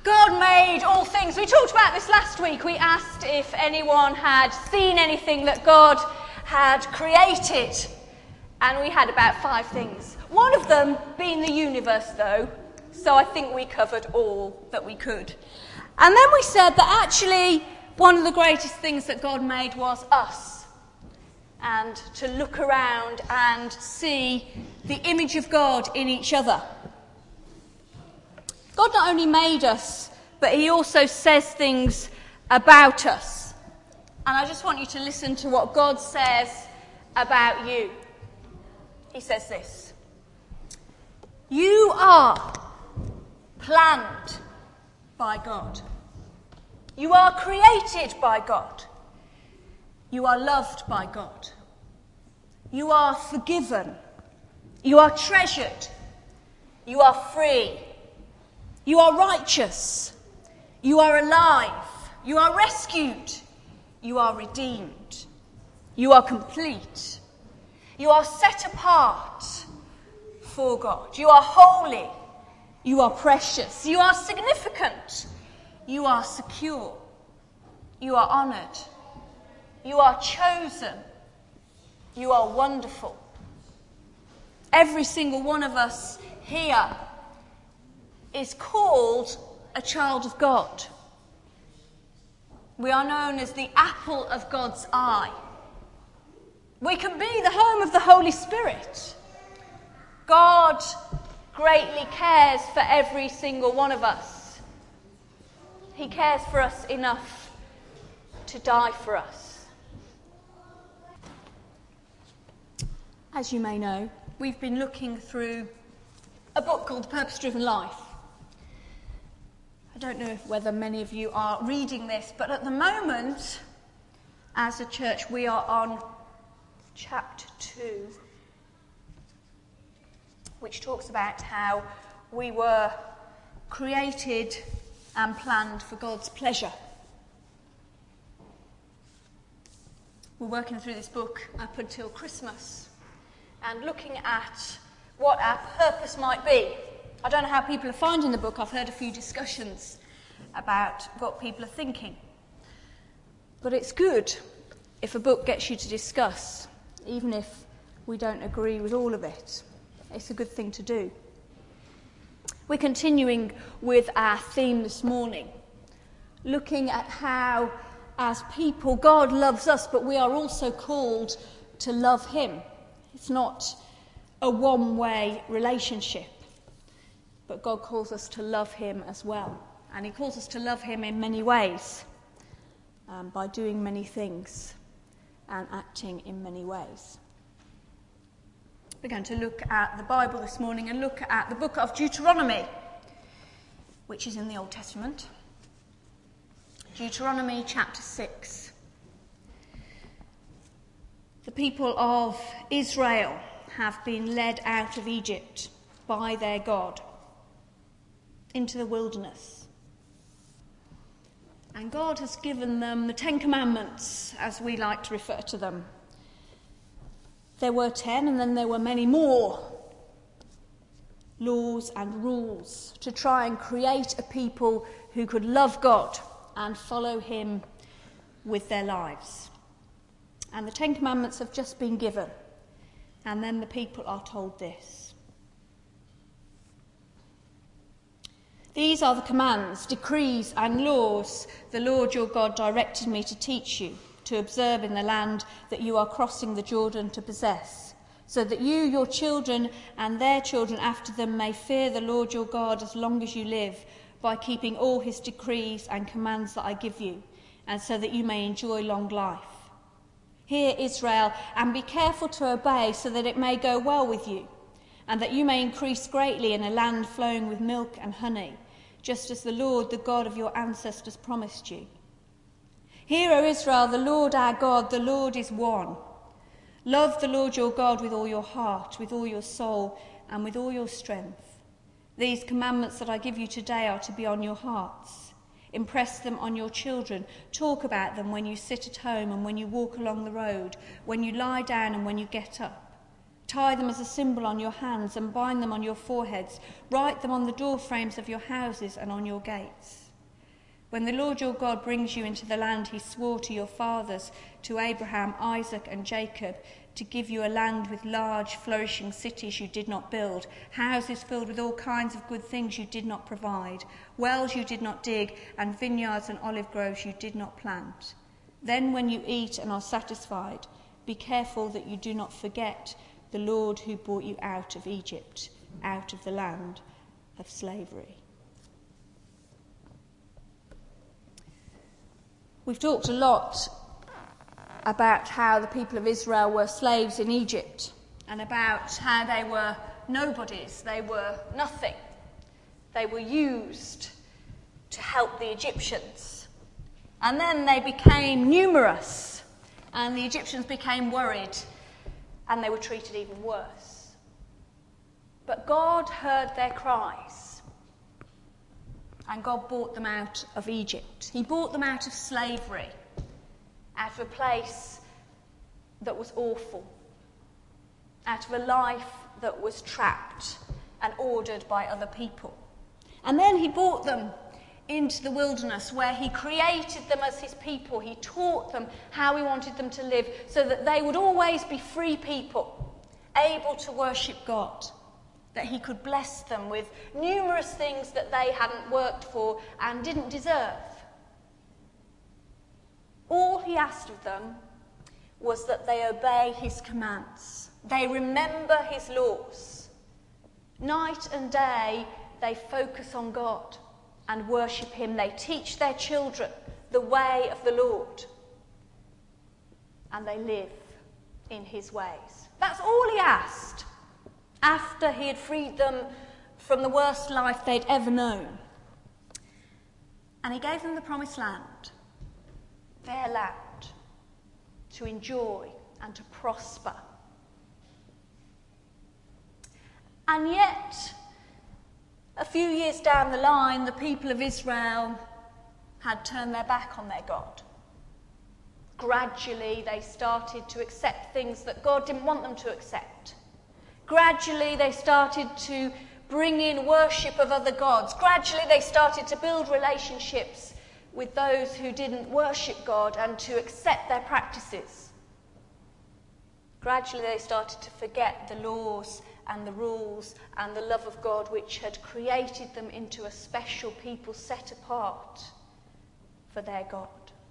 God made all things. We talked about this last week. We asked if anyone had seen anything that God had created. And we had about 5 things. One of them being the universe, though. So I think we covered all that we could. And then we said that actually one of the greatest things that God made was us. And to look around and see the image of God in each other. God not only made us, but he also says things about us. And I just want you to listen to what God says about you. He says this: you are planned by God. You are created by God. You are loved by God. You are forgiven. You are treasured. You are free. You are righteous. You are alive. You are rescued. You are redeemed. You are complete. You are set apart for God. You are holy. You are precious. You are significant. You are secure. You are honoured. You are chosen. You are wonderful. Every single one of us here is called a child of God. We are known as the apple of God's eye. We can be the home of the Holy Spirit. God greatly cares for every single one of us. He cares for us enough to die for us. As you may know, we've been looking through a book called The Purpose-Driven Life. I don't know whether many of you are reading this, but at the moment, as a church, we are on chapter 2, which talks about how we were created and planned for God's pleasure. We're working through this book up until Christmas and looking at what our purpose might be. I don't know how people are finding the book. I've heard a few discussions about what people are thinking. But it's good if a book gets you to discuss, even if we don't agree with all of it. It's a good thing to do. We're continuing with our theme this morning, looking at how, as people, God loves us, but we are also called to love him. It's not a one-way relationship, but God calls us to love him as well. And he calls us to love him in many ways, by doing many things and acting in many ways. We're going to look at the Bible this morning and look at the book of Deuteronomy, which is in the Old Testament. Deuteronomy chapter 6. The people of Israel have been led out of Egypt by their God into the wilderness. And God has given them the 10 Commandments, as we like to refer to them. There were 10, and then there were many more laws and rules to try and create a people who could love God and follow him with their lives. And the 10 Commandments have just been given. And then the people are told this: these are the commands, decrees and laws the Lord your God directed me to teach you, to observe in the land that you are crossing the Jordan to possess, so that you, your children, and their children after them may fear the Lord your God as long as you live, by keeping all his decrees and commands that I give you, and so that you may enjoy long life. Hear, Israel, and be careful to obey, so that it may go well with you, and that you may increase greatly in a land flowing with milk and honey, just as the Lord, the God of your ancestors, promised you. Hear, O Israel, the Lord our God, the Lord is one. Love the Lord your God with all your heart, with all your soul, and with all your strength. These commandments that I give you today are to be on your hearts. Impress them on your children. Talk about them when you sit at home and when you walk along the road, when you lie down and when you get up. Tie them as a symbol on your hands and bind them on your foreheads. Write them on the door frames of your houses and on your gates. When the Lord your God brings you into the land he swore to your fathers, to Abraham, Isaac and Jacob, to give you a land with large, flourishing cities you did not build, houses filled with all kinds of good things you did not provide, wells you did not dig, and vineyards and olive groves you did not plant. Then when you eat and are satisfied, be careful that you do not forget the Lord who brought you out of Egypt, out of the land of slavery. We've talked a lot about how the people of Israel were slaves in Egypt and about how they were nobodies, they were nothing. They were used to help the Egyptians. And then they became numerous and the Egyptians became worried and they were treated even worse. But God heard their cries and God brought them out of Egypt. He brought them out of slavery, out of a place that was awful, out of a life that was trapped and ordered by other people. And then he brought them into the wilderness where he created them as his people. He taught them how he wanted them to live so that they would always be free people, able to worship God, that he could bless them with numerous things that they hadn't worked for and didn't deserve. All he asked of them was that they obey his commands. They remember his laws. Night and day, they focus on God and worship him. They teach their children the way of the Lord. And they live in his ways. That's all he asked after he had freed them from the worst life they'd ever known. And he gave them the promised land, their land, to enjoy and to prosper. And yet, a few years down the line, the people of Israel had turned their back on their God. Gradually, they started to accept things that God didn't want them to accept. Gradually, they started to bring in worship of other gods. Gradually, they started to build relationships with those who didn't worship God and to accept their practices. Gradually, they started to forget the laws and the rules and the love of God which had created them into a special people set apart for their God.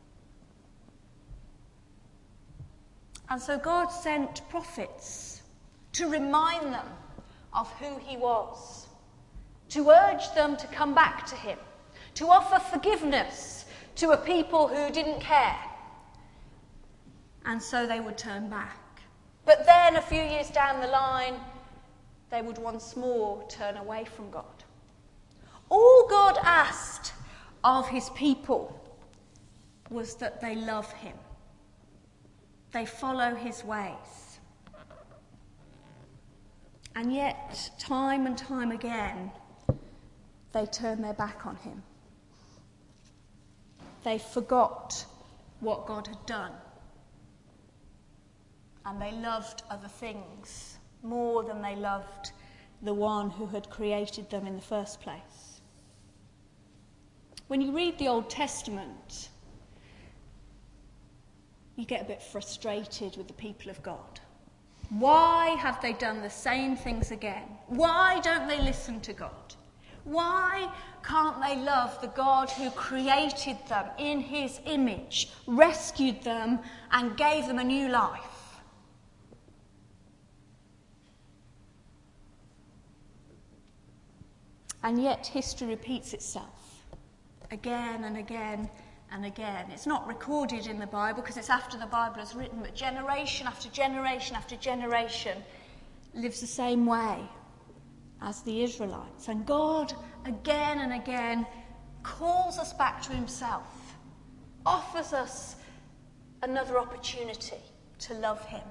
And so God sent prophets to remind them of who he was, to urge them to come back to him, to offer forgiveness to a people who didn't care. And so they would turn back. But then a few years down the line, they would once more turn away from God. All God asked of his people was that they love him. They follow his ways. And yet, time and time again, they turn their back on him. They forgot what God had done. And they loved other things more than they loved the one who had created them in the first place. When you read the Old Testament, you get a bit frustrated with the people of God. Why have they done the same things again? Why don't they listen to God? Why can't they love the God who created them in his image, rescued them, and gave them a new life? And yet history repeats itself again and again and again. It's not recorded in the Bible because it's after the Bible is written, but generation after generation after generation lives the same way as the Israelites. And God again and again calls us back to himself, offers us another opportunity to love him.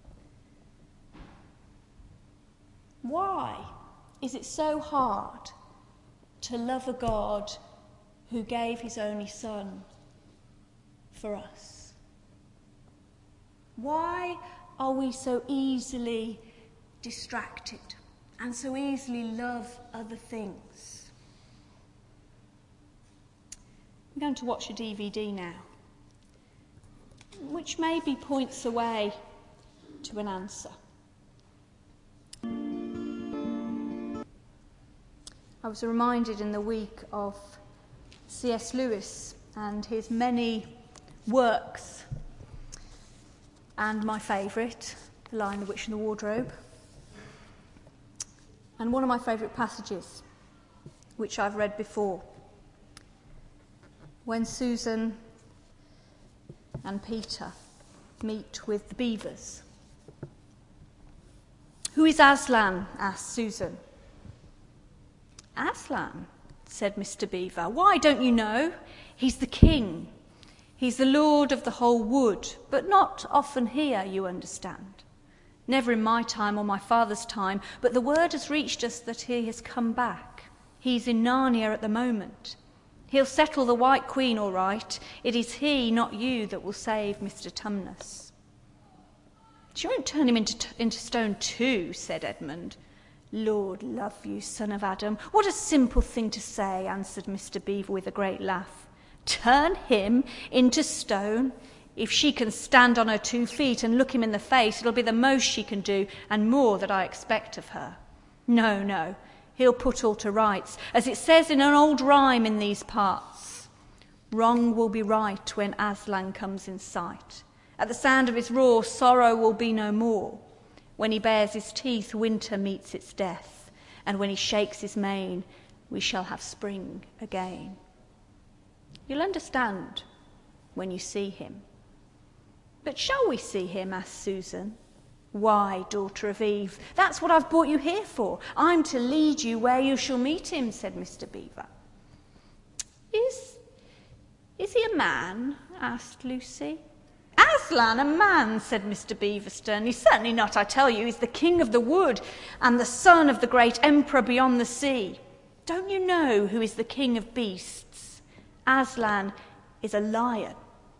Why is it so hard to love a God who gave his only Son for us? Why are we so easily distracted and so easily love other things. I'm going to watch a DVD now, which maybe points away to an answer. I was reminded in the week of C.S. Lewis and his many works, and my favourite, The Lion, the Witch and the Wardrobe, and one of my favourite passages, which I've read before, when Susan and Peter meet with the beavers. "Who is Aslan?" asked Susan. "Aslan," said Mr. Beaver. "Why, don't you know? He's the king. He's the lord of the whole wood, but not often here, you understand. Never in my time or my father's time, but the word has reached us that he has come back. He's in Narnia at the moment. He'll settle the White Queen all right. It is he, not you, that will save Mr. Tumnus." "She won't turn him into stone too," said Edmund. "Lord love you, son of Adam, what a simple thing to say," answered Mr. Beaver with a great laugh. "Turn him into stone? If she can stand on her 2 feet and look him in the face, it'll be the most she can do, and more that I expect of her. No, no, he'll put all to rights, as it says in an old rhyme in these parts. Wrong will be right when Aslan comes in sight. At the sound of his roar, sorrow will be no more. When he bares his teeth, winter meets its death, and when he shakes his mane, we shall have spring again. You'll understand when you see him." "But shall we see him?" asked Susan. "Why, daughter of Eve, that's what I've brought you here for. I'm to lead you where you shall meet him," said Mr. Beaver. Is he a man?" asked Lucy. "Aslan, a man?" said Mr. Beaver sternly. "Certainly not, I tell you. He's the king of the wood and the son of the great emperor beyond the sea. Don't you know who is the king of beasts? Aslan is a lion,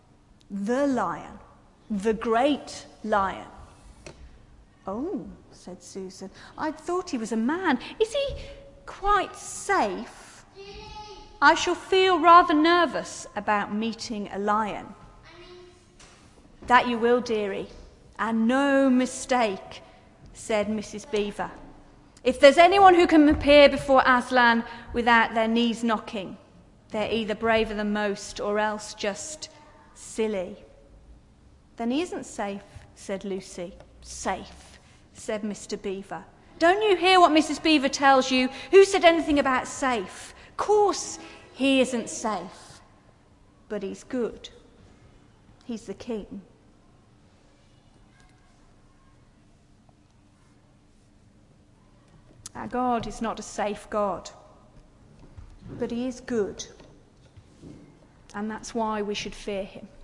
the great lion." "Oh," said Susan, "I thought he was a man. Is he quite safe? I shall feel rather nervous about meeting a lion." "That you will, dearie, and no mistake," said Mrs. Beaver. "If there's anyone who can appear before Aslan without their knees knocking, they're either braver than most or else just silly." "Then he isn't safe," said Lucy. "Safe," said Mr. Beaver. "Don't you hear what Mrs. Beaver tells you? Who said anything about safe? Course he isn't safe, but he's good. He's the king." Our God is not a safe God, but he is good, and that's why we should fear him.